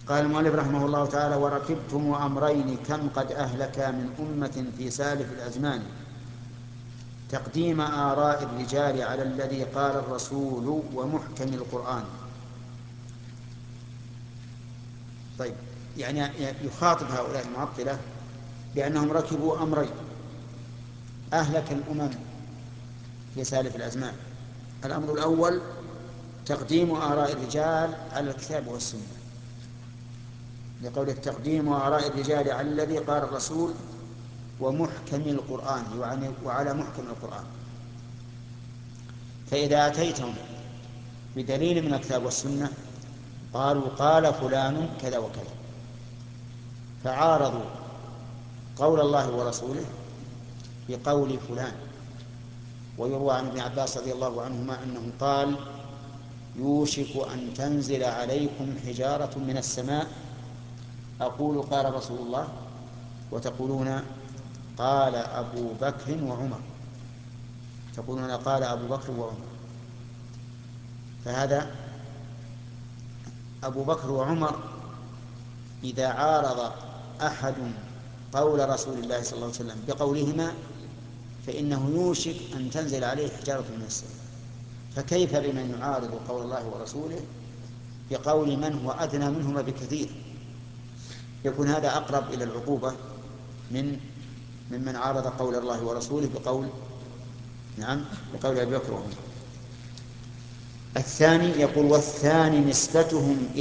قال المؤلف رحمه الله تعالى: وركبتم أمرين كم قد أهلك من أمة في سالف الأزمان، تقديم آراء الرجال على الذي قال الرسول ومحكم القرآن. طيب، يعني يخاطب هؤلاء المعطلة بأنهم ركبوا أمرين أهلك الأمم في سالف الأزمان. الأمر الأول تقديم آراء الرجال على الكتاب والسنة، لقول تقديم آراء الرجال على الذي قال الرسول ومحكم القرآن، وعلى محكم القرآن. فإذا أتيتم بدليل من الكتاب والسنة قالوا قال فلان كذا وكذا، فعارضوا قول الله ورسوله بقول فلان. ويروى عن ابن عباس رضي الله عنهما أنه قال: يوشك أن تنزل عليكم حجارة من السماء أقول قال رسول الله وتقولون قال أبو بكر وعمر، تقولون قال أبو بكر وعمر. فهذا أبو بكر وعمر إذا عارض أحد قول رسول الله صلى الله عليه وسلم بقولهما فإنه يوشك أن تنزل عليه حجارة من السماء، فكيف بمن يعارض قول الله ورسوله بقول من هو أدنى منهما بكثير؟ يكون هذا أقرب إلى العقوبة ممن عارض قول الله ورسوله بقول أبي بكر وعمر. الثاني يقول: والثاني نسبتهم